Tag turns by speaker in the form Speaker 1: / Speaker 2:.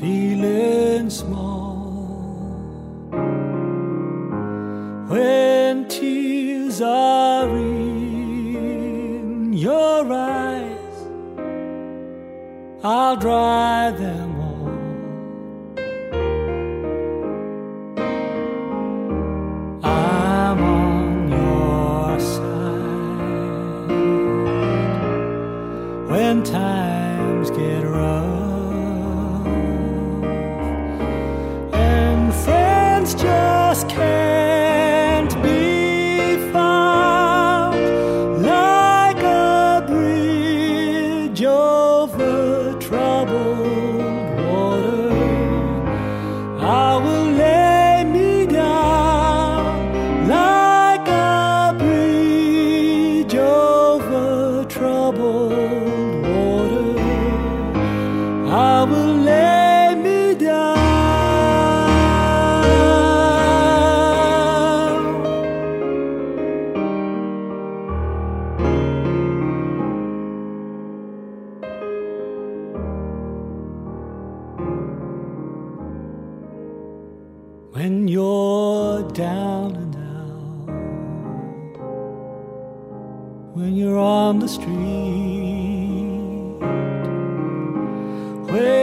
Speaker 1: feeling small, when tears are in your eyes, I'll dry them all. I'm on your side when times get rough and friends just can't be found, like a bridge over troubled water. I will lay me down like a bridge over troubled water. I will lay me down. When you're down and out, when you're on the street, when